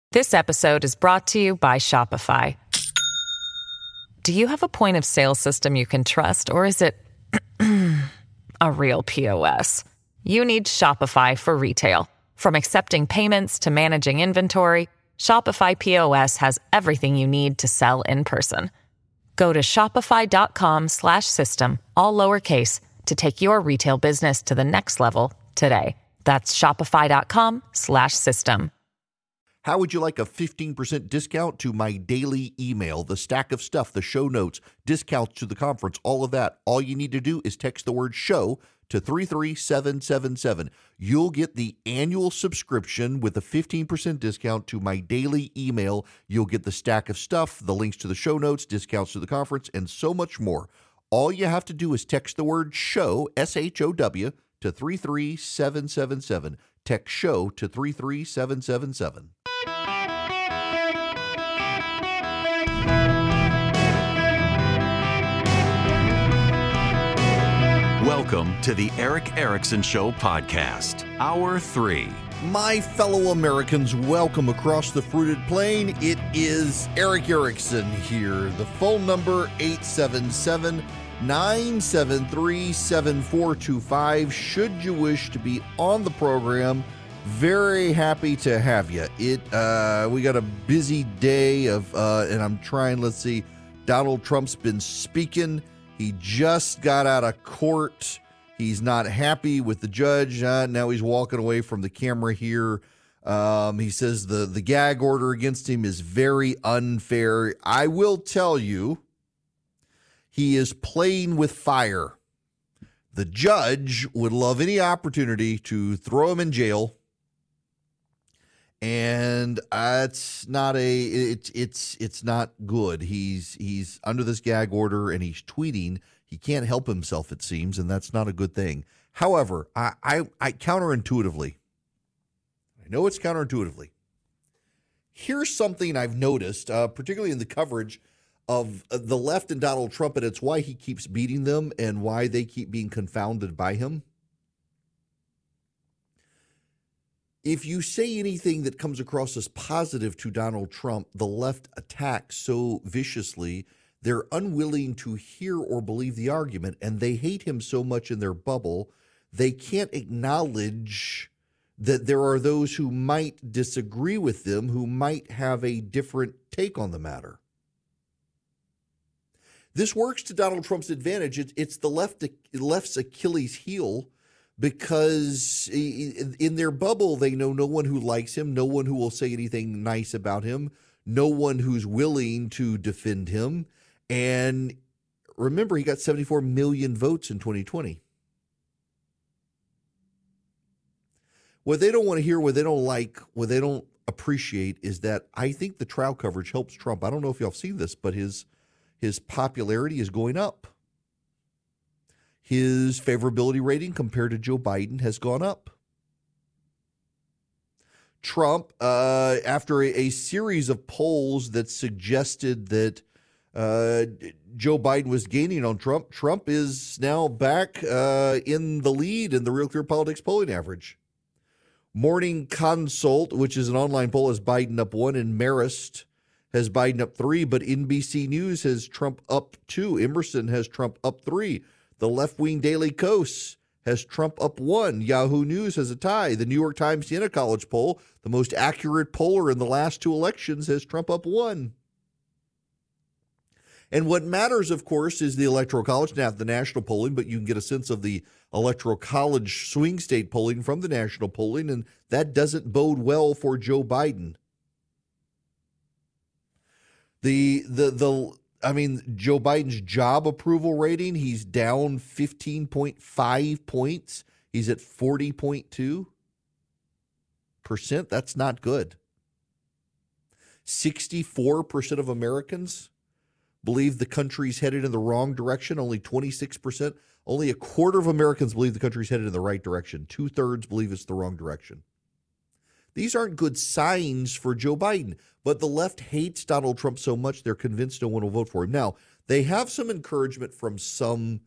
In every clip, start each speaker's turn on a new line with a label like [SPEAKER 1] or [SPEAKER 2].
[SPEAKER 1] This episode is brought to you by Shopify. Do you have a point of sale system you can trust, or is it a real POS? You need Shopify for retail. From accepting payments to managing inventory, Shopify POS has everything you need to sell in person. Go to shopify.com/system, all lowercase, to take your retail business to the next level today. That's shopify.com/system.
[SPEAKER 2] How would you like a 15% discount to my daily email, the stack of stuff, the show notes, discounts to the conference, all of that? All you need to do is text the word show to 33777. You'll get the annual subscription with a 15% discount to my daily email. You'll get the stack of stuff, the links to the show notes, discounts to the conference, and so much more. All you have to do is text the word show, SHOW, to 33777. Text show to 33777.
[SPEAKER 3] Welcome to the Erick Erickson Show podcast, Hour 3.
[SPEAKER 2] My fellow Americans, welcome across the fruited plain. It is Erick Erickson here. The phone number, 877-973-7425. Should you wish to be on the program, very happy to have you. We got a busy day and I'm trying, let's see, Donald Trump's been speaking. He just got out of court. He's not happy with the judge. Now he's walking away from the camera here. He says the gag order against him is very unfair. I will tell you, he is playing with fire. The judge would love any opportunity to throw him in jail. And it's not good. He's under this gag order and he's tweeting. He can't help himself, it seems, and that's not a good thing. However, I counterintuitively, I know it's counterintuitively. Here's something I've noticed, particularly in the coverage of the left and Donald Trump, and it's why he keeps beating them and why they keep being confounded by him. If you say anything that comes across as positive to Donald Trump, the left attacks so viciously, they're unwilling to hear or believe the argument, and they hate him so much in their bubble, they can't acknowledge that there are those who might disagree with them, who might have a different take on the matter. This works to Donald Trump's advantage. It's the left's Achilles heel, because in their bubble, they know no one who likes him, no one who will say anything nice about him, no one who's willing to defend him. And remember, he got 74 million votes in 2020. What they don't want to hear, what they don't like, what they don't appreciate is that I think the trial coverage helps Trump. I don't know if y'all have seen this, but his popularity is going up. His favorability rating compared to Joe Biden has gone up. Trump, after a series of polls that suggested that Joe Biden was gaining on Trump, Trump is now back in the lead in the Real Clear Politics polling average. Morning Consult, which is an online poll, has Biden up 1, and Marist has Biden up 3, but NBC News has Trump up 2. Emerson has Trump up 3. The left-wing Daily Kos has Trump up 1. Yahoo News has a tie. The New York Times Siena College poll, the most accurate poller in the last 2 elections, has Trump up 1. And what matters, of course, is the Electoral College, not the national polling, but you can get a sense of the Electoral College swing state polling from the national polling, and that doesn't bode well for Joe Biden. Joe Biden's job approval rating, he's down 15.5 points. He's at 40.2%. That's not good. 64% of Americans believe the country's headed in the wrong direction. Only 26%. Only a quarter of Americans believe the country's headed in the right direction. 2/3 believe it's the wrong direction. These aren't good signs for Joe Biden, but the left hates Donald Trump so much they're convinced no one will vote for him. Now, they have some encouragement from some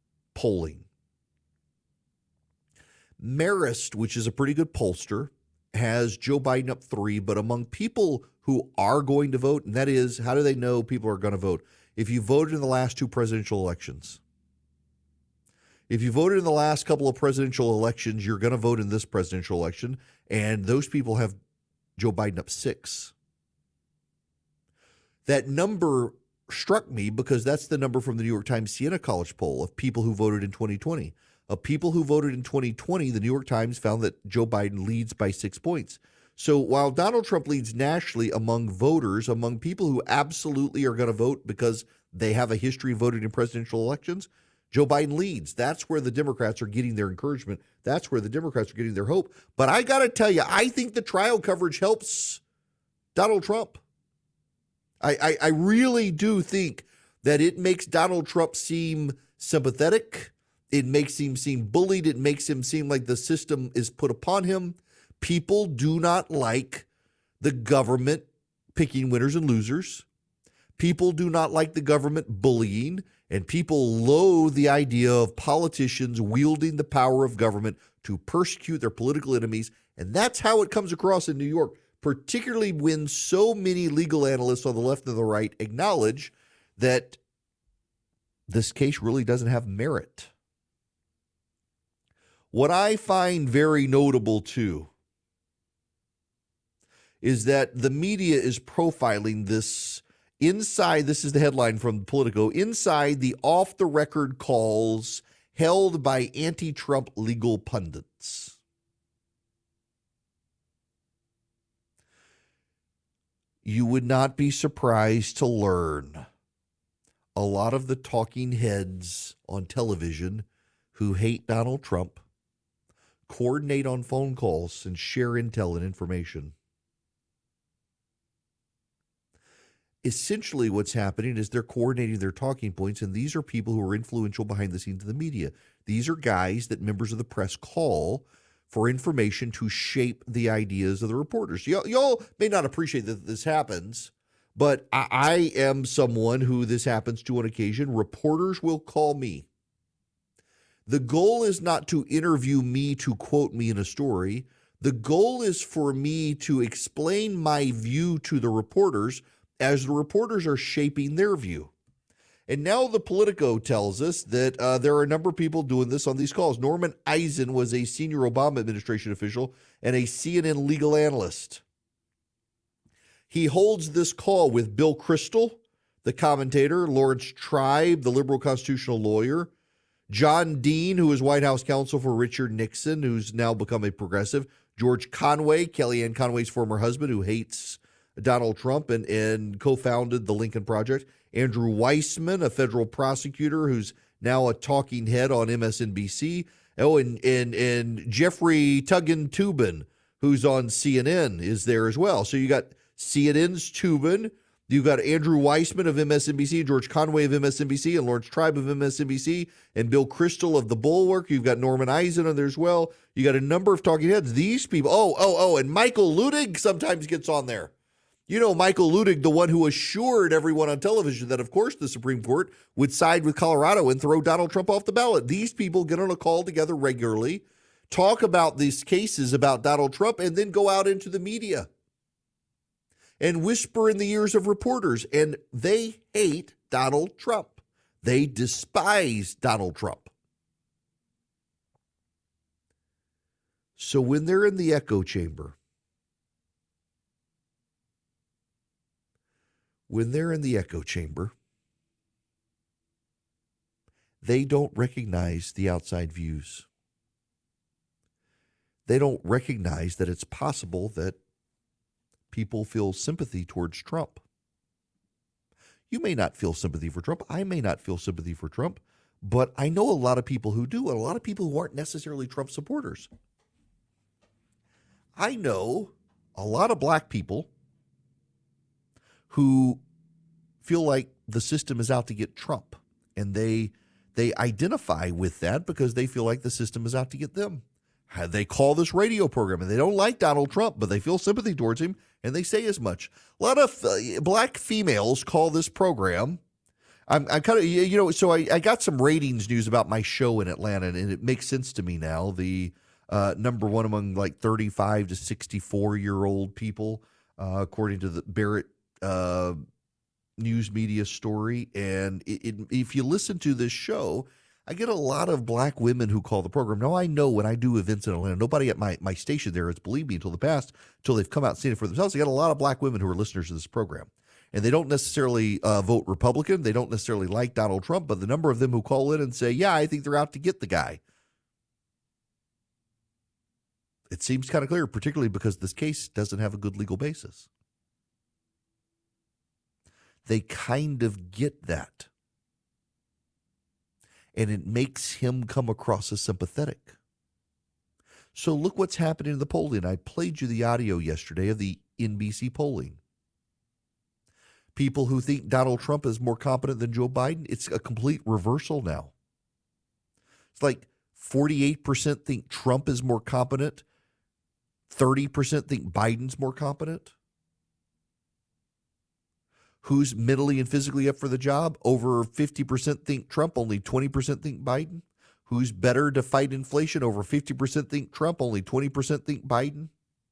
[SPEAKER 2] polling. Marist, which is a pretty good pollster, has Joe Biden up 3, but among people who are going to vote, and that is, how do they know people are going to vote? If you voted in the last 2 presidential elections. If you voted in the last couple of presidential elections, you're going to vote in this presidential election, and those people have Joe Biden up 6. That number struck me because that's the number from the New York Times Siena College poll of people who voted in 2020. Of people who voted in 2020, the New York Times found that Joe Biden leads by 6 points. So while Donald Trump leads nationally among voters, among people who absolutely are going to vote because they have a history of voting in presidential elections, Joe Biden leads. That's where the Democrats are getting their encouragement. That's where the Democrats are getting their hope. But I got to tell you, I think the trial coverage helps Donald Trump. I really do think that it makes Donald Trump seem sympathetic. It makes him seem bullied. It makes him seem like the system is put upon him. People do not like the government picking winners and losers. People do not like the government bullying, and people loathe the idea of politicians wielding the power of government to persecute their political enemies. And that's how it comes across in New York, particularly when so many legal analysts on the left and the right acknowledge that this case really doesn't have merit. What I find very notable, too, is that the media is profiling this inside, this is the headline from Politico, inside the off-the-record calls held by anti-Trump legal pundits. You would not be surprised to learn a lot of the talking heads on television who hate Donald Trump coordinate on phone calls and share intel and information. Essentially what's happening is they're coordinating their talking points, and these are people who are influential behind the scenes of the media. These are guys that members of the press call for information to shape the ideas of the reporters. Y'all may not appreciate that this happens, but I am someone who this happens to on occasion. Reporters will call me. The goal is not to interview me to quote me in a story. The goal is for me to explain my view to the reporters as the reporters are shaping their view. And now the Politico tells us that there are a number of people doing this on these calls. Norman Eisen was a senior Obama administration official and a CNN legal analyst. He holds this call with Bill Kristol, the commentator, Lawrence Tribe, the liberal constitutional lawyer, John Dean, who is White House counsel for Richard Nixon, who's now become a progressive, George Conway, Kellyanne Conway's former husband, who hates Donald Trump and co-founded the Lincoln Project, Andrew Weissman, a federal prosecutor who's now a talking head on MSNBC, and Jeffrey Tubin, who's on CNN, is there as well. So you got CNN's Tubin, you got Andrew Weissman of MSNBC, George Conway of MSNBC, and Lawrence Tribe of MSNBC, and Bill Kristol of The Bulwark. You've got Norman Eisen on there as well. You got a number of talking heads. These people, and Michael Luttig sometimes gets on there. You know, Michael Luttig, the one who assured everyone on television that, of course, the Supreme Court would side with Colorado and throw Donald Trump off the ballot. These people get on a call together regularly, talk about these cases about Donald Trump, and then go out into the media and whisper in the ears of reporters. And they hate Donald Trump. They despise Donald Trump. So when they're in the echo chamber, they don't recognize the outside views. They don't recognize that it's possible that people feel sympathy towards Trump. You may not feel sympathy for Trump. I may not feel sympathy for Trump, but I know a lot of people who do, and a lot of people who aren't necessarily Trump supporters. I know a lot of black people who feel like the system is out to get Trump, and they identify with that because they feel like the system is out to get them. They call this radio program, and they don't like Donald Trump, but they feel sympathy towards him, and they say as much. A lot of black females call this program. I'm kind of, so I got some ratings news about my show in Atlanta, and it makes sense to me now. Number one among like 35 to 64-year-old people, according to the Barrett news media story. And if you listen to this show, I get a lot of black women who call the program. Now, I know when I do events in Atlanta, nobody at my station there has believed me until they've come out and seen it for themselves. I got a lot of black women who are listeners to this program. And they don't necessarily vote Republican. They don't necessarily like Donald Trump. But the number of them who call in and say, yeah, I think they're out to get the guy. It seems kind of clear, particularly because this case doesn't have a good legal basis. They kind of get that. And it makes him come across as sympathetic. So look what's happening in the polling. I played you the audio yesterday of the NBC polling. People who think Donald Trump is more competent than Joe Biden, it's a complete reversal now. It's like 48% think Trump is more competent. 30% think Biden's more competent. Who's mentally and physically up for the job? Over 50% think Trump, only 20% think Biden. Who's better to fight inflation? Over 50% think Trump, only 20% think Biden.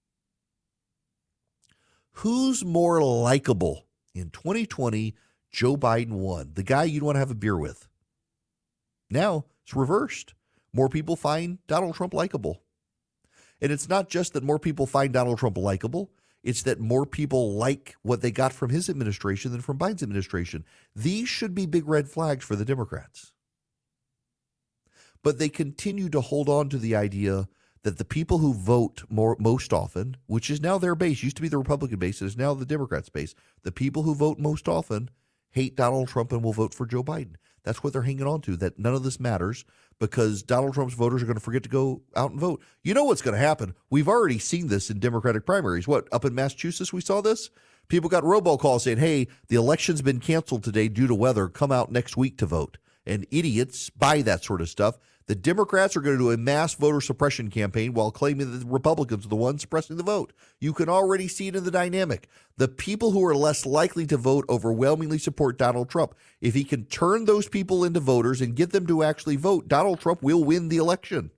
[SPEAKER 2] Who's more likable? In 2020, Joe Biden won. The guy you'd want to have a beer with. Now it's reversed. More people find Donald Trump likable. And it's not just that more people find Donald Trump likable. It's that more people like what they got from his administration than from Biden's administration. These should be big red flags for the Democrats. But they continue to hold on to the idea that the people who vote most often, which is now their base, used to be the Republican base, it is now the Democrats' base, the people who vote most often hate Donald Trump and will vote for Joe Biden. That's what they're hanging on to, that none of this matters because Donald Trump's voters are going to forget to go out and vote. You know what's going to happen? We've already seen this in Democratic primaries. Up in Massachusetts we saw this? People got robocalls saying, hey, the election's been canceled today due to weather. Come out next week to vote. And idiots buy that sort of stuff. The Democrats are going to do a mass voter suppression campaign while claiming that the Republicans are the ones suppressing the vote. You can already see it in the dynamic. The people who are less likely to vote overwhelmingly support Donald Trump. If he can turn those people into voters and get them to actually vote, Donald Trump will win the election.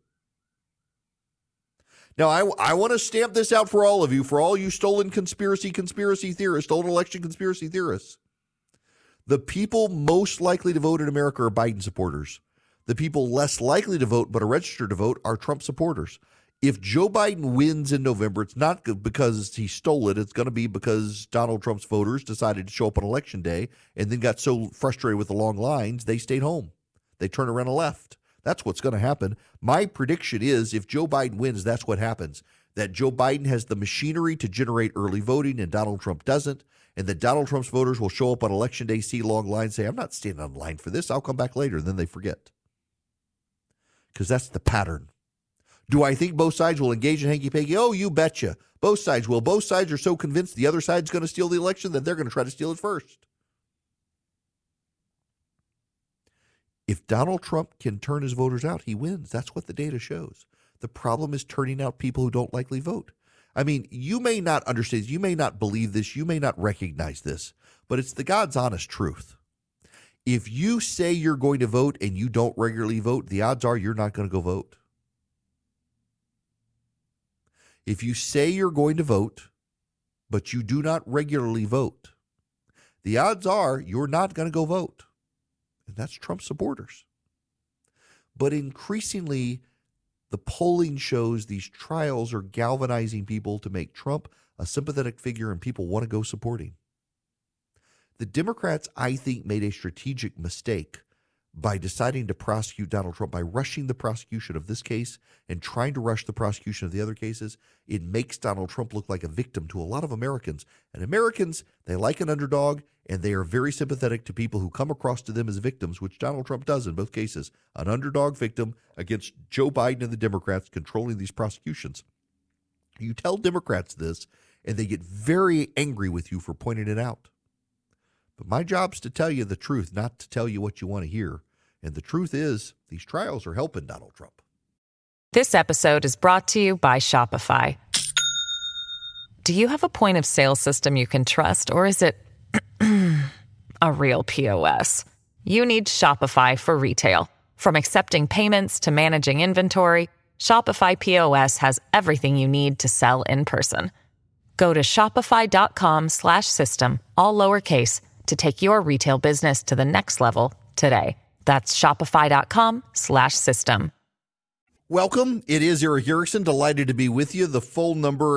[SPEAKER 2] Now, I want to stamp this out for all of you, for all you stolen conspiracy theorists, stolen election conspiracy theorists. The people most likely to vote in America are Biden supporters. The people less likely to vote but are registered to vote are Trump supporters. If Joe Biden wins in November, it's not because he stole it. It's going to be because Donald Trump's voters decided to show up on Election Day and then got so frustrated with the long lines, they stayed home. They turned around and left. That's what's going to happen. My prediction is if Joe Biden wins, that's what happens. That Joe Biden has the machinery to generate early voting and Donald Trump doesn't. And that Donald Trump's voters will show up on Election Day, see long lines, say, I'm not standing on line for this. I'll come back later. And then they forget. Because that's the pattern. Do I think both sides will engage in hanky-panky? Oh, you betcha. Both sides will. Both sides are so convinced the other side's going to steal the election that they're going to try to steal it first. If Donald Trump can turn his voters out, he wins. That's what the data shows. The problem is turning out people who don't likely vote. I mean, you may not understand, you may not believe this, you may not recognize this, but it's the God's honest truth. If you say you're going to vote and you don't regularly vote, the odds are you're not going to go vote. If you say you're going to vote, but you do not regularly vote, the odds are you're not going to go vote. And that's Trump supporters. But increasingly, the polling shows these trials are galvanizing people to make Trump a sympathetic figure and people want to go support him. The Democrats, I think, made a strategic mistake by deciding to prosecute Donald Trump, by rushing the prosecution of this case and trying to rush the prosecution of the other cases. It makes Donald Trump look like a victim to a lot of Americans. And Americans, they like an underdog, and they are very sympathetic to people who come across to them as victims, which Donald Trump does in both cases. An underdog victim against Joe Biden and the Democrats controlling these prosecutions. You tell Democrats this, and they get very angry with you for pointing it out. But my job's to tell you the truth, not to tell you what you want to hear. And the truth is, these trials are helping Donald Trump.
[SPEAKER 1] This episode is brought to you by Shopify. Do you have a point of sale system you can trust, or is it a real POS? You need Shopify for retail. From accepting payments to managing inventory, Shopify POS has everything you need to sell in person. Go to shopify.com/system, all lowercase, to take your retail business to the next level today. That's shopify.com/system.
[SPEAKER 2] Welcome. It is Eric Erickson. Delighted to be with you. The full number,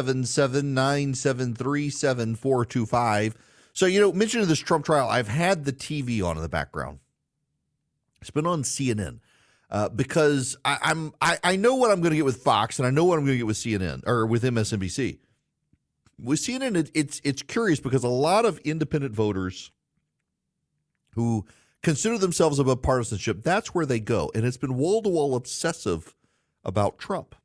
[SPEAKER 2] 877-973-7425. So, mentioning this Trump trial, I've had the TV on in the background. It's been on CNN. Because I know what I'm going to get with Fox, and I know what I'm going to get with CNN or with MSNBC. With CNN, it's curious because a lot of independent voters who consider themselves above partisanship, that's where they go, and it's been wall-to-wall obsessive about Trump.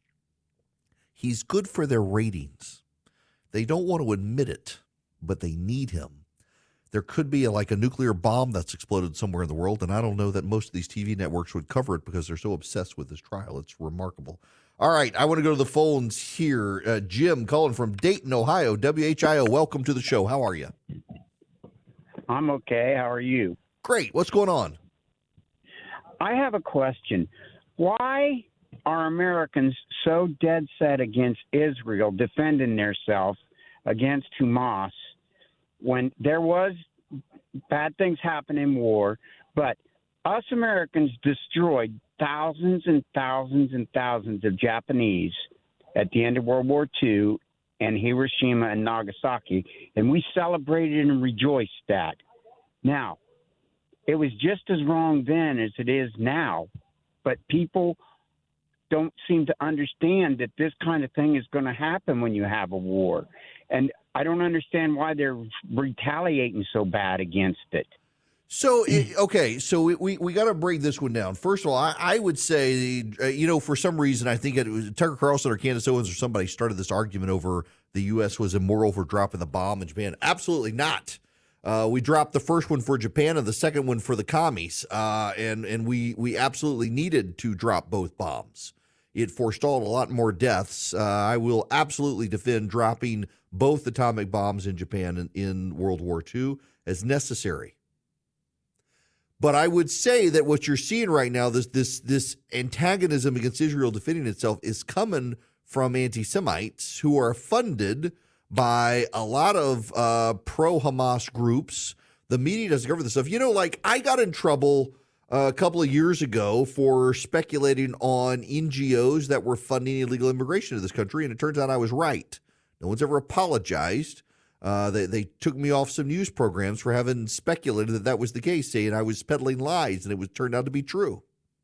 [SPEAKER 2] He's good for their ratings. They don't want to admit it, but they need him. There could be a nuclear bomb that's exploded somewhere in the world, and I don't know that most of these TV networks would cover it because they're so obsessed with this trial. It's remarkable. All right, I want to go to the phones here. Jim calling from Dayton, Ohio, WHIO. Welcome to the show. How are you?
[SPEAKER 4] I'm okay. How are you?
[SPEAKER 2] Great. What's going on?
[SPEAKER 4] I have a question. Why are Americans so dead set against Israel defending themselves against Hamas when there was bad things happen in war, but us Americans destroyed thousands and thousands and thousands of Japanese at the end of World War II and Hiroshima and Nagasaki, and we celebrated and rejoiced that. Now, it was just as wrong then as it is now, but people don't seem to understand that this kind of thing is going to happen when you have a war. And I don't understand why they're retaliating so bad against it.
[SPEAKER 2] So, we got to break this one down. First of all, I would say, for some reason, I think it was Tucker Carlson or Candace Owens or somebody started this argument over the U.S. was immoral for dropping the bomb in Japan. Absolutely not. We dropped the first one for Japan and the second one for the commies, and we absolutely needed to drop both bombs. It forestalled a lot more deaths. I will absolutely defend dropping both atomic bombs in Japan in World War II as necessary. But I would say that what you're seeing right now, this antagonism against Israel defending itself, is coming from anti-Semites who are funded by a lot of pro-Hamas groups. The media doesn't cover this stuff. I got in trouble a couple of years ago for speculating on NGOs that were funding illegal immigration to this country, and it turns out I was right. No one's ever apologized. They took me off some news programs for having speculated that was the case, saying I was peddling lies, and it turned out to be true.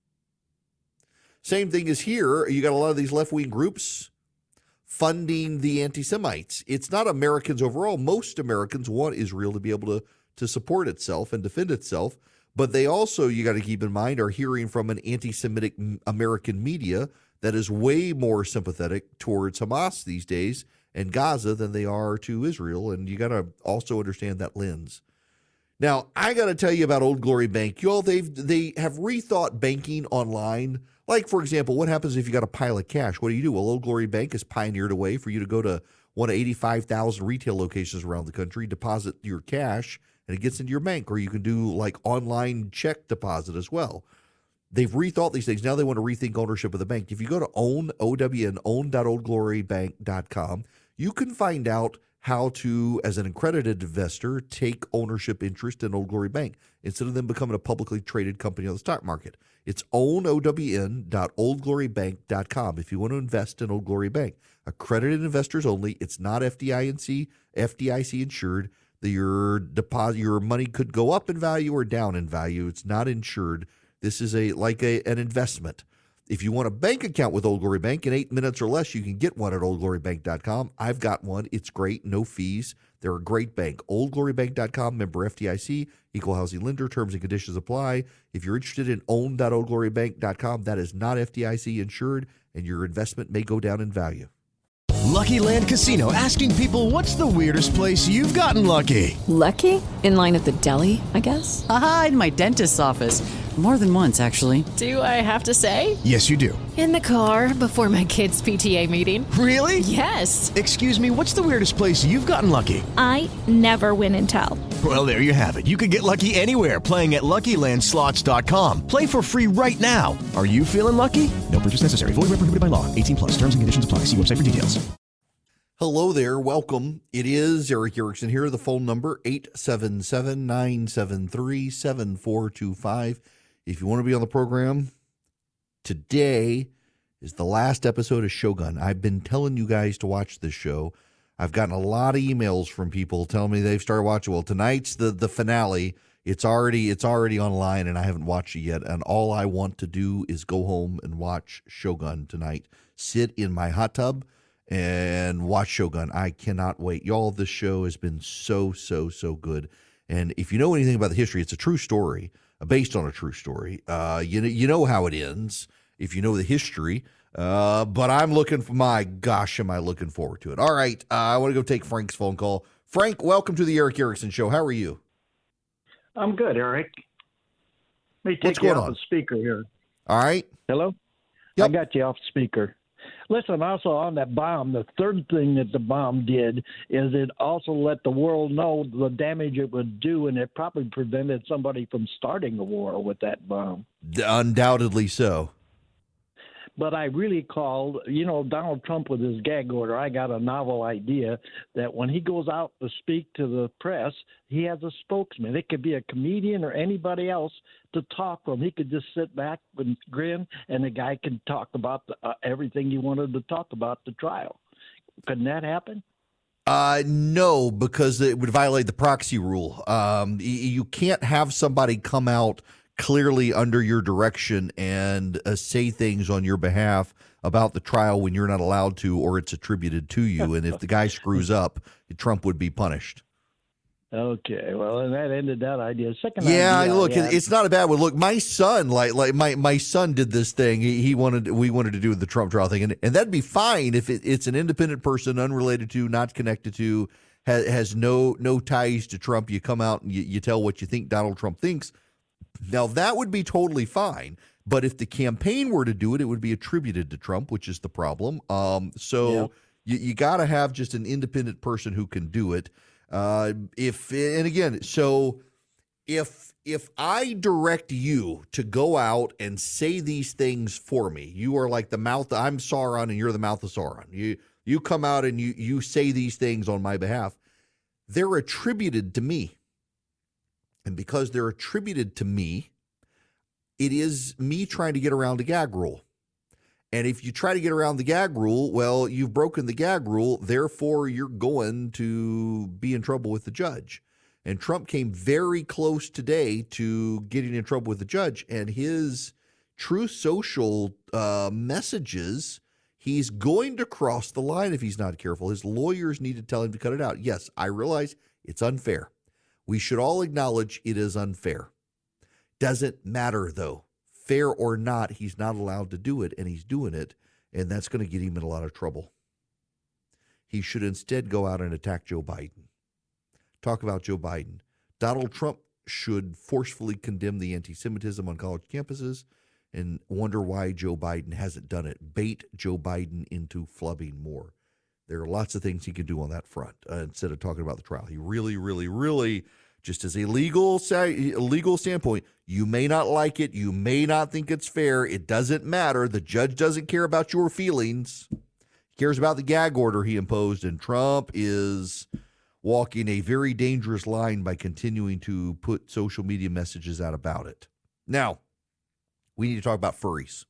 [SPEAKER 2] Same thing as here. You got a lot of these left-wing groups funding the anti-Semites. It's not Americans overall. Most Americans want Israel to be able to support itself and defend itself. But they also, you got to keep in mind, are hearing from an anti-Semitic American media that is way more sympathetic towards Hamas these days and Gaza than they are to Israel. And you got to also understand that lens. Now, I got to tell you about Old Glory Bank. Y'all, they have rethought banking online. Like, for example, what happens if you got a pile of cash? What do? Well, Old Glory Bank has pioneered a way for you to go to one of 85,000 retail locations around the country, deposit your cash, and it gets into your bank. Or you can do like online check deposit as well. They've rethought these things. Now they want to rethink ownership of the bank. If you go to own.oldglorybank.com, you can find out how to, as an accredited investor, take ownership interest in Old Glory Bank instead of them becoming a publicly traded company on the stock market. It's own.oldglorybank.com if you want to invest in Old Glory Bank. Accredited investors only. It's not FDIC insured. Your money could go up in value or down in value. It's not insured. This is an investment. If you want a bank account with Old Glory Bank in 8 minutes or less, you can get one at oldglorybank.com. I've got one. It's great. No fees. They're a great bank. Oldglorybank.com, member FDIC, equal housing lender. Terms and conditions apply. If you're interested in own.oldglorybank.com, that is not FDIC insured, and your investment may go down in value.
[SPEAKER 5] Lucky Land Casino, asking people, what's the weirdest place you've gotten lucky?
[SPEAKER 6] Lucky? In line at the deli, I guess?
[SPEAKER 7] Aha, in my dentist's office.
[SPEAKER 6] More than once, actually.
[SPEAKER 7] Do I have to say?
[SPEAKER 5] Yes, you do.
[SPEAKER 7] In the car before my kids' PTA meeting.
[SPEAKER 5] Really?
[SPEAKER 7] Yes.
[SPEAKER 5] Excuse me, what's the weirdest place you've gotten lucky?
[SPEAKER 8] I never win and tell.
[SPEAKER 5] Well, there you have it. You can get lucky anywhere, playing at LuckyLandSlots.com. Play for free right now. Are you feeling lucky? No purchase necessary. Void where prohibited by law. 18+. Terms and conditions apply. See website for details.
[SPEAKER 2] Hello there. Welcome. It is Eric Erickson here. The phone number, 877-973-7425. If you want to be on the program, today is the last episode of Shogun. I've been telling you guys to watch this show. I've gotten a lot of emails from people telling me they've started watching. Well, tonight's the finale. It's already online, and I haven't watched it yet. And all I want to do is go home and watch Shogun tonight. Sit in my hot tub and watch Shogun. I cannot wait. Y'all, this show has been so good. And if you know anything about the history, it's a true story, based on a true story. You know how it ends if you know the history. But I'm looking for, my gosh, am I looking forward to it. All right, I want to go take Frank's phone call. Frank, welcome to the Eric Erickson Show. How are you?
[SPEAKER 9] I'm good, Eric. Let me take
[SPEAKER 2] What's
[SPEAKER 9] you
[SPEAKER 2] going
[SPEAKER 9] off
[SPEAKER 2] on?
[SPEAKER 9] the speaker here.
[SPEAKER 2] All right.
[SPEAKER 9] Hello?
[SPEAKER 2] Yep.
[SPEAKER 9] I got you off speaker. Listen, also on that bomb, the third thing that the bomb did is it also let the world know the damage it would do, and it probably prevented somebody from starting a war with that bomb.
[SPEAKER 2] Undoubtedly so.
[SPEAKER 9] But I really called, Donald Trump with his gag order. I got a novel idea that when he goes out to speak to the press, he has a spokesman. It could be a comedian or anybody else to talk to him. He could just sit back and grin, and the guy can talk about everything he wanted to talk about the trial. Couldn't that happen?
[SPEAKER 2] No, because it would violate the proxy rule. You can't have somebody come out clearly under your direction and say things on your behalf about the trial when you're not allowed to, or it's attributed to you. And if the guy screws up, Trump would be punished.
[SPEAKER 9] Okay, well, and that ended that idea. Second
[SPEAKER 2] yeah,
[SPEAKER 9] idea,
[SPEAKER 2] look, it's not a bad one. Look, my son, like my son did this thing. We wanted to do the Trump trial thing, and that'd be fine if it's an independent person, unrelated to, not connected to, has no ties to Trump. You come out and you tell what you think Donald Trump thinks. Now, that would be totally fine. But if the campaign were to do it, it would be attributed to Trump, which is the problem. You got to have just an independent person who can do it. If I direct you to go out and say these things for me, you are like the mouth. I'm Sauron and you're the mouth of Sauron. You come out and you say these things on my behalf. They're attributed to me. And because they're attributed to me, it is me trying to get around the gag rule. And if you try to get around the gag rule, well, you've broken the gag rule. Therefore, you're going to be in trouble with the judge. And Trump came very close today to getting in trouble with the judge. And his Truth Social messages, he's going to cross the line if he's not careful. His lawyers need to tell him to cut it out. Yes, I realize it's unfair. We should all acknowledge it is unfair. Doesn't matter, though. Fair or not, he's not allowed to do it, and he's doing it, and that's going to get him in a lot of trouble. He should instead go out and attack Joe Biden. Talk about Joe Biden. Donald Trump should forcefully condemn the anti-Semitism on college campuses and wonder why Joe Biden hasn't done it. Bait Joe Biden into flubbing more. There are lots of things he could do on that front instead of talking about the trial. He really, just as a legal standpoint, you may not like it. You may not think it's fair. It doesn't matter. The judge doesn't care about your feelings. He cares about the gag order he imposed, and Trump is walking a very dangerous line by continuing to put social media messages out about it. Now, we need to talk about furries.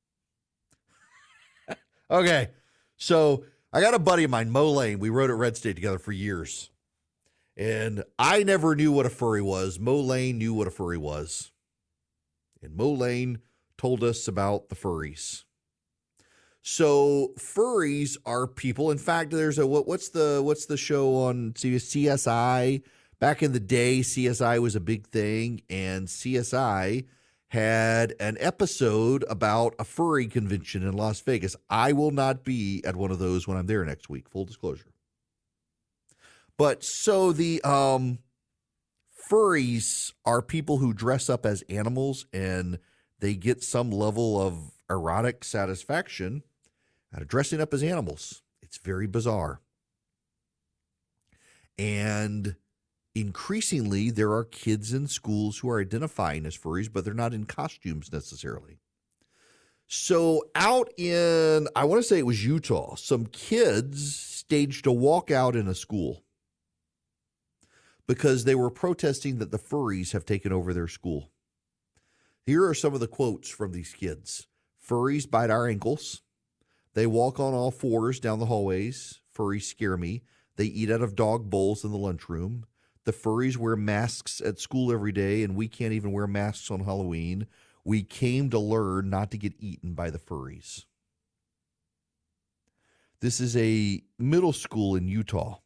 [SPEAKER 2] Okay, so I got a buddy of mine, Mo Lane. We rode at Red State together for years. And I never knew what a furry was. Mo Lane knew what a furry was. And Mo Lane told us about the furries. So furries are people. In fact, there's what's the show on CSI? Back in the day, CSI was a big thing, and CSI had an episode about a furry convention in Las Vegas. I will not be at one of those when I'm there next week, full disclosure. But so the Furries are people who dress up as animals and they get some level of erotic satisfaction out of dressing up as animals. It's very bizarre. And increasingly, there are kids in schools who are identifying as furries, but they're not in costumes necessarily. So out in, I want to say it was Utah, some kids staged a walkout in a school because they were protesting that the furries have taken over their school. Here are some of the quotes from these kids. Furries bite our ankles. They walk on all fours down the hallways. Furries scare me. They eat out of dog bowls in the lunchroom. The furries wear masks at school every day, and we can't even wear masks on Halloween. We came to learn not to get eaten by the furries. This is a middle school in Utah.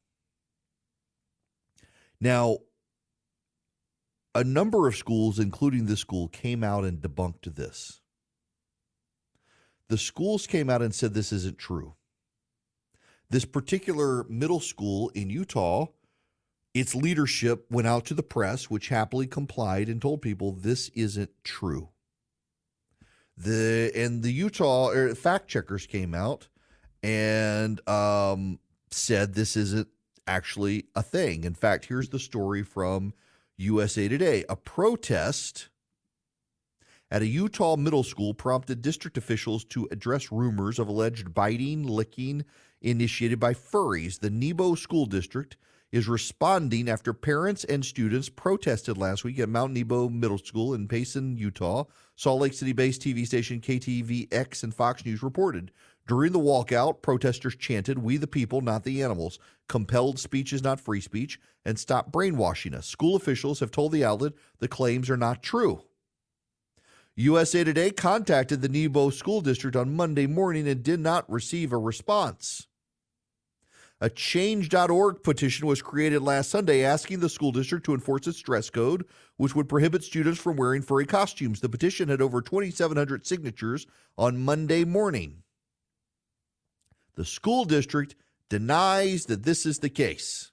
[SPEAKER 2] Now, a number of schools, including this school, came out and debunked this. The schools came out and said this isn't true. This particular middle school in Utah, its leadership went out to the press, which happily complied and told people this isn't true. The Utah fact checkers came out and said this isn't actually a thing. In fact, here's the story from USA Today. A protest at a Utah middle school prompted district officials to address rumors of alleged biting, licking initiated by furries. The Nebo School District is responding after parents and students protested last week at Mount Nebo Middle School in Payson, Utah. Salt Lake City-based TV station KTVX and Fox News reported. During the walkout, protesters chanted, "We the people, not the animals. Compelled speech is not free speech, and stop brainwashing us." School officials have told the outlet the claims are not true. USA Today contacted the Nebo School District on Monday morning and did not receive a response. A Change.org petition was created last Sunday asking the school district to enforce its dress code, which would prohibit students from wearing furry costumes. The petition had over 2,700 signatures on Monday morning. The school district denies that this is the case.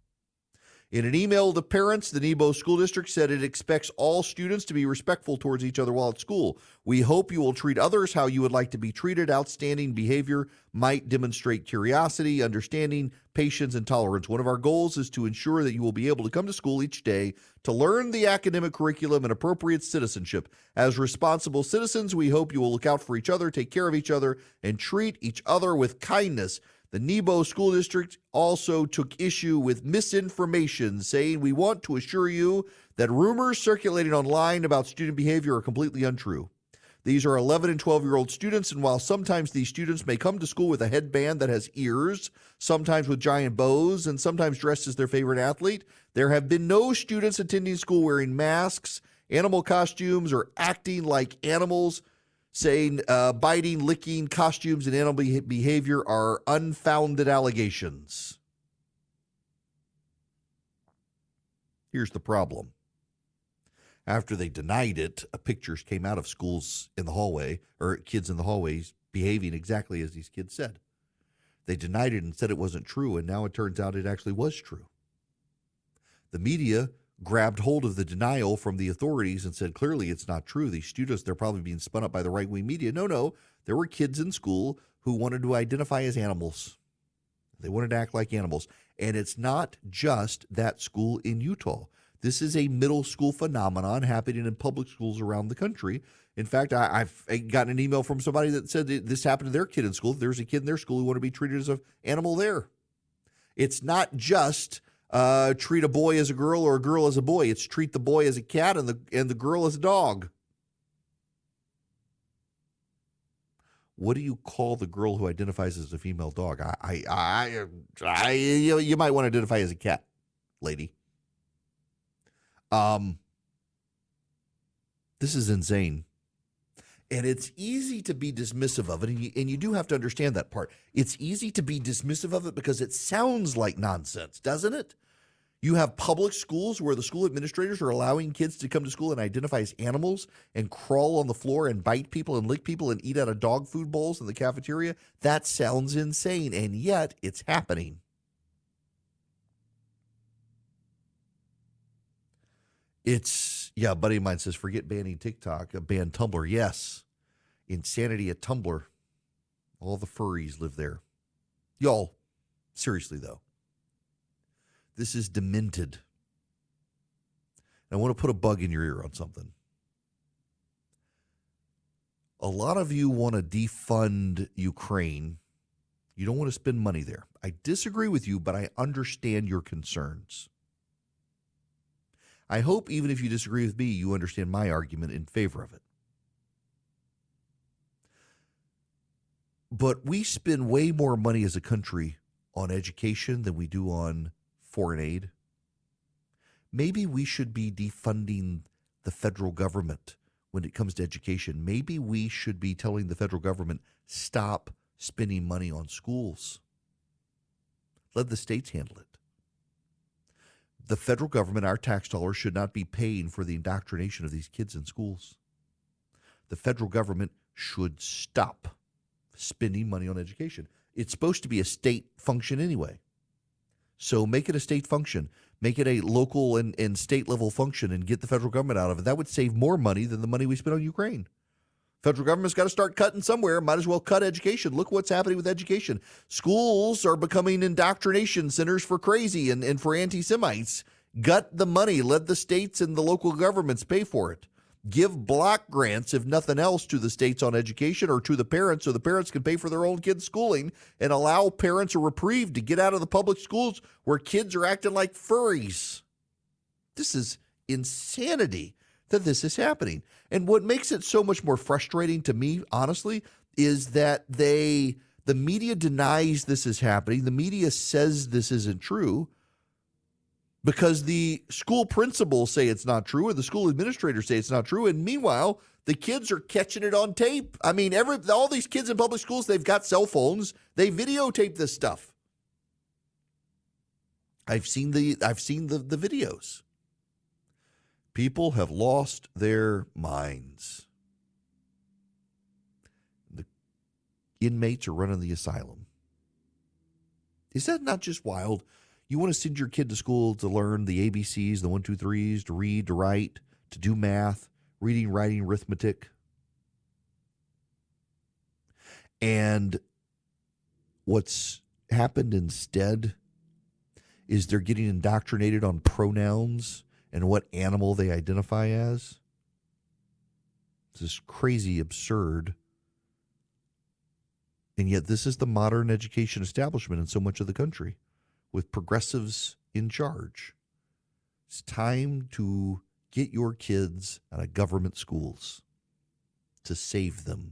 [SPEAKER 2] In an email to parents, the Nebo School District said it expects all students to be respectful towards each other while at school. "We hope you will treat others how you would like to be treated. Outstanding behavior might demonstrate curiosity, understanding, patience, and tolerance. One of our goals is to ensure that you will be able to come to school each day to learn the academic curriculum and appropriate citizenship. As responsible citizens, we hope you will look out for each other, take care of each other, and treat each other with kindness." The Nebo School District also took issue with misinformation, saying, "We want to assure you that rumors circulating online about student behavior are completely untrue. These are 11 and 12-year-old students, and while sometimes these students may come to school with a headband that has ears, sometimes with giant bows, and sometimes dressed as their favorite athlete, there have been no students attending school wearing masks, animal costumes, or acting like animals. Saying biting, licking, costumes, and animal behavior are unfounded allegations." Here's the problem. After they denied it, pictures came out of schools in the hallway, or kids in the hallways behaving exactly as these kids said. They denied it and said it wasn't true, and now it turns out it actually was true. The media grabbed hold of the denial from the authorities and said, clearly it's not true. These students, they're probably being spun up by the right-wing media. No, there were kids in school who wanted to identify as animals. They wanted to act like animals. And it's not just that school in Utah. This is a middle school phenomenon happening in public schools around the country. In fact, I've gotten an email from somebody that said that this happened to their kid in school. There's a kid in their school who wanted to be treated as an animal there. It's not just treat a boy as a girl or a girl as a boy. It's treat the boy as a cat and the girl as a dog. What do you call the girl who identifies as a female dog? You might want to identify as a cat, lady. This is insane. And it's easy to be dismissive of it, and you do have to understand that part. It's easy to be dismissive of it because it sounds like nonsense, doesn't it? You have public schools where the school administrators are allowing kids to come to school and identify as animals and crawl on the floor and bite people and lick people and eat out of dog food bowls in the cafeteria. That sounds insane, and yet it's happening. A buddy of mine says, forget banning TikTok, ban Tumblr. Yes. Insanity at Tumblr. All the furries live there. Y'all, seriously though, this is demented. I want to put a bug in your ear on something. A lot of you want to defund Ukraine. You don't want to spend money there. I disagree with you, but I understand your concerns. I hope even if you disagree with me, you understand my argument in favor of it. But we spend way more money as a country on education than we do on foreign aid. Maybe we should be defunding the federal government when it comes to education. Maybe we should be telling the federal government, stop spending money on schools. Let the states handle it. The federal government, our tax dollars, should not be paying for the indoctrination of these kids in schools. The federal government should stop spending money on education. It's supposed to be a state function anyway. So make it a state function. Make it a local and state level function and get the federal government out of it. That would save more money than the money we spend on Ukraine. Federal government's got to start cutting somewhere. Might as well cut education. Look what's happening with education. Schools are becoming indoctrination centers for crazy and for anti-Semites. Gut the money. Let the states and the local governments pay for it. Give block grants, if nothing else, to the states on education or to the parents so the parents can pay for their own kids' schooling and allow parents a reprieve to get out of the public schools where kids are acting like furries. This is insanity that this is happening. And what makes it so much more frustrating to me, honestly, is that the media denies this is happening. The media says this isn't true because the school principals say it's not true or the school administrators say it's not true. And meanwhile, the kids are catching it on tape. I mean, all these kids in public schools, they've got cell phones. They videotape this stuff. I've seen the videos. People have lost their minds. The inmates are running the asylum. Is that not just wild? You want to send your kid to school to learn the ABCs, the 1, 2, 3s, to read, to write, to do math, reading, writing, arithmetic. And what's happened instead is they're getting indoctrinated on pronouns and what animal they identify as. This is crazy, absurd. And yet this is the modern education establishment in so much of the country with progressives in charge. It's time to get your kids out of government schools to save them.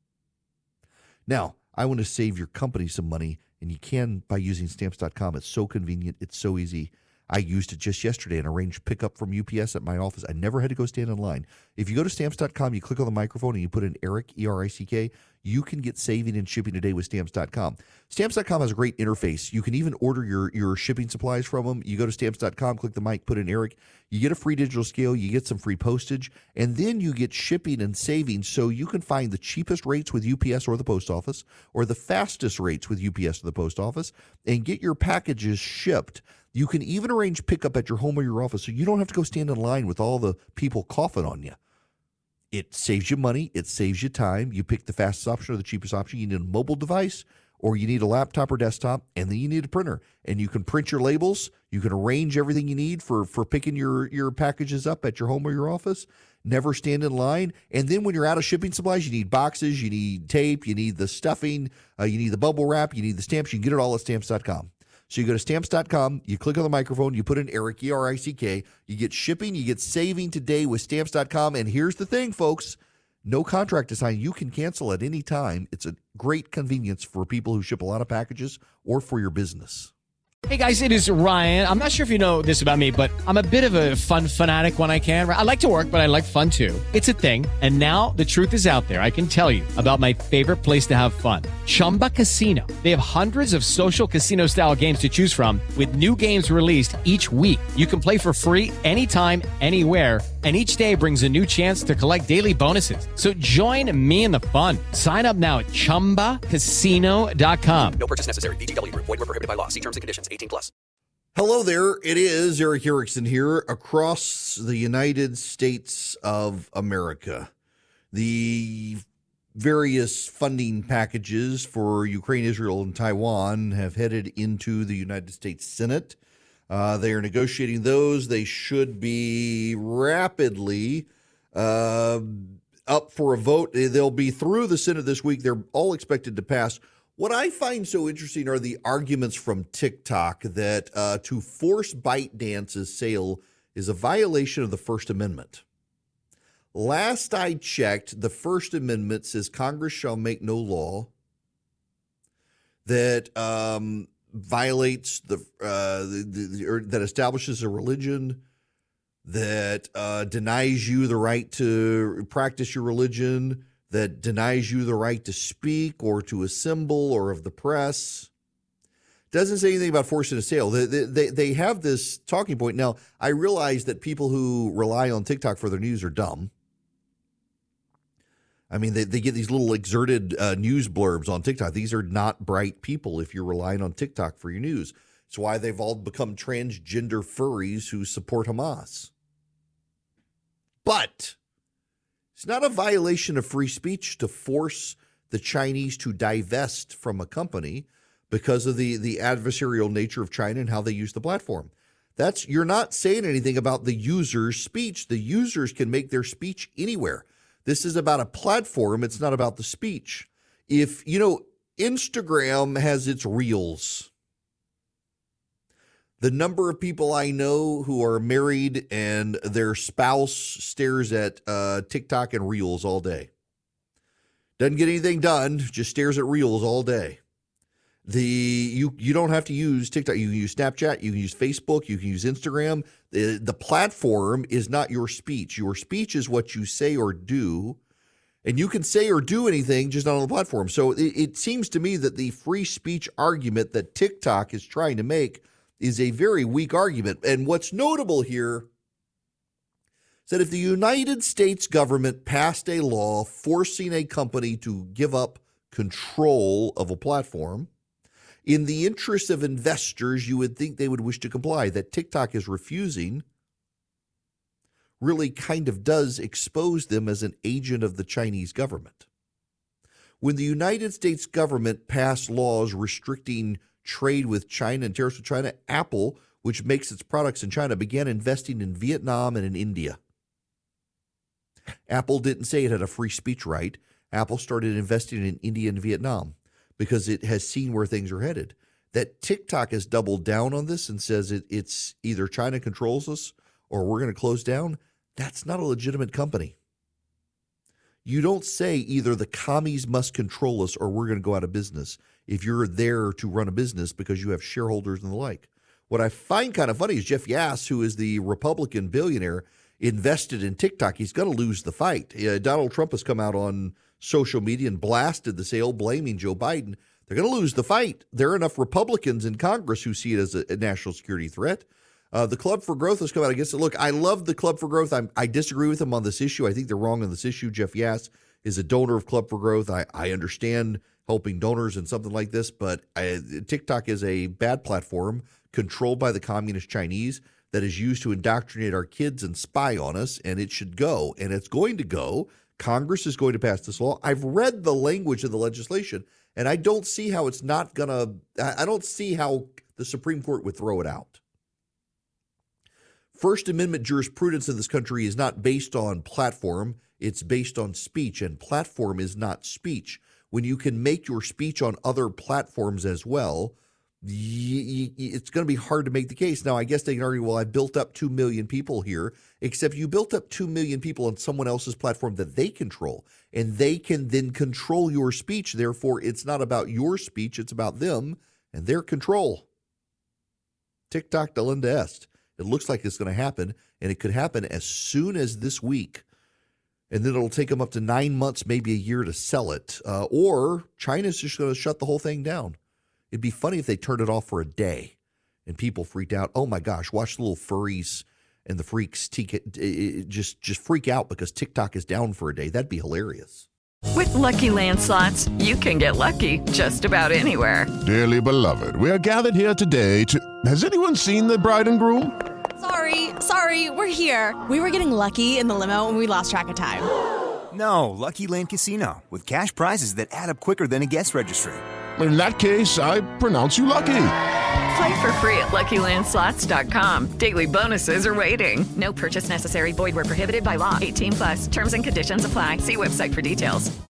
[SPEAKER 2] Now, I want to save your company some money, and you can by using Stamps.com. It's so convenient. It's so easy. I used it just yesterday and arranged pickup from UPS at my office. I never had to go stand in line. If you go to Stamps.com, you click on the microphone and you put in Eric, E-R-I-C-K, you can get saving and shipping today with Stamps.com. Stamps.com has a great interface. You can even order your shipping supplies from them. You go to Stamps.com, click the mic, put in Eric. You get a free digital scale. You get some free postage. And then you get shipping and savings so you can find the cheapest rates with UPS or the post office or the fastest rates with UPS or the post office and get your packages shipped. You can even arrange pickup at your home or your office so you don't have to go stand in line with all the people coughing on you. It saves you money. It saves you time. You pick the fastest option or the cheapest option. You need a mobile device or you need a laptop or desktop, and then you need a printer. And you can print your labels. You can arrange everything you need for picking your packages up at your home or your office. Never stand in line. And then when you're out of shipping supplies, you need boxes, you need tape, you need the stuffing, you need the bubble wrap, you need the stamps. You can get it all at Stamps.com. So you go to Stamps.com, you click on the microphone, you put in Eric, E-R-I-C-K, you get shipping, you get saving today with Stamps.com. And here's the thing, folks, no contract to sign. You can cancel at any time. It's a great convenience for people who ship a lot of packages or for your business.
[SPEAKER 6] Hey, guys, it is Ryan. I'm not sure if you know this about me, but I'm a bit of a fun fanatic when I can. I like to work, but I like fun, too. It's a thing. And now the truth is out there. I can tell you about my favorite place to have fun, Chumba Casino. They have hundreds of social casino-style games to choose from with new games released each week. You can play for free anytime, anywhere, and each day brings a new chance to collect daily bonuses. So join me in the fun. Sign up now at ChumbaCasino.com.
[SPEAKER 10] No purchase necessary. VGW Group. Void where prohibited by law. See terms and conditions. 18+.
[SPEAKER 2] Hello there. It is Eric Erickson here across the United States of America. The various funding packages for Ukraine, Israel, and Taiwan have headed into the United States Senate. They are negotiating those. They should be rapidly up for a vote. They'll be through the Senate this week. They're all expected to pass. What I find so interesting are the arguments from TikTok that to force ByteDance's sale is a violation of the First Amendment. Last I checked, the First Amendment says Congress shall make no law that violates or that establishes a religion, that denies you the right to practice your religion, that denies you the right to speak or to assemble or of the press. Doesn't say anything about forcing a sale. They have this talking point. Now, I realize that people who rely on TikTok for their news are dumb. I mean, they get these little exerted news blurbs on TikTok. These are not bright people if you're relying on TikTok for your news. It's why they've all become transgender furries who support Hamas. But it's not a violation of free speech to force the Chinese to divest from a company because of the adversarial nature of China and how they use the platform. You're not saying anything about the user's speech. The users can make their speech anywhere. This is about a platform. It's not about the speech. If, Instagram has its reels. The number of people I know who are married and their spouse stares at TikTok and Reels all day. Doesn't get anything done, just stares at Reels all day. You don't have to use TikTok. You can use Snapchat. You can use Facebook. You can use Instagram. The platform is not your speech. Your speech is what you say or do. And you can say or do anything, just not on the platform. So it seems to me that the free speech argument that TikTok is trying to make is a very weak argument. And what's notable here is that if the United States government passed a law forcing a company to give up control of a platform, in the interest of investors, you would think they would wish to comply. That TikTok is refusing really kind of does expose them as an agent of the Chinese government. When the United States government passed laws restricting trade with China and tariffs with China, Apple, which makes its products in China, began investing in Vietnam and in India. Apple didn't say it had a free speech right. Apple started investing in India and Vietnam because it has seen where things are headed. That TikTok has doubled down on this and says it's either China controls us or we're going to close down. That's not a legitimate company. You don't say either the commies must control us or we're going to go out of business if you're there to run a business because you have shareholders and the like. What I find kind of funny is Jeff Yass, who is the Republican billionaire, invested in TikTok. He's going to lose the fight. Donald Trump has come out on social media and blasted the sale, blaming Joe Biden. They're going to lose the fight. There are enough Republicans in Congress who see it as a national security threat. The Club for Growth has come out against it. Look, I love the Club for Growth. I disagree with them on this issue. I think they're wrong on this issue. Jeff Yass is a donor of Club for Growth. I understand helping donors and something like this, but TikTok is a bad platform controlled by the communist Chinese that is used to indoctrinate our kids and spy on us, and it should go, and it's going to go. Congress is going to pass this law. I've read the language of the legislation, and I don't see how it's not going to – I don't see how the Supreme Court would throw it out. First Amendment jurisprudence in this country is not based on platform. It's based on speech, and platform is not speech. When you can make your speech on other platforms as well, it's going to be hard to make the case. Now, I guess they can argue, well, I built up 2 million people here, except you built up 2 million people on someone else's platform that they control, and they can then control your speech. Therefore, it's not about your speech. It's about them and their control. TikTok delenda est. It looks like it's going to happen, and it could happen as soon as this week. And then it'll take them up to 9 months, maybe a year to sell it. Or China's just going to shut the whole thing down. It'd be funny if they turned it off for a day and people freaked out. Oh, my gosh, watch the little furries and the freaks just freak out because TikTok is down for a day. That'd be hilarious.
[SPEAKER 10] With Lucky Land Slots, you can get lucky just about anywhere.
[SPEAKER 11] Dearly beloved, we are gathered here today to... Has anyone seen the bride and groom?
[SPEAKER 12] Sorry, we're here. We were getting lucky in the limo and we lost track of time.
[SPEAKER 13] No, Lucky Land Casino, with cash prizes that add up quicker than a guest registry.
[SPEAKER 11] In that case, I pronounce you lucky.
[SPEAKER 10] Play for free at LuckyLandSlots.com. Daily bonuses are waiting. No purchase necessary. Void where prohibited by law. 18+. Terms and conditions apply. See website for details.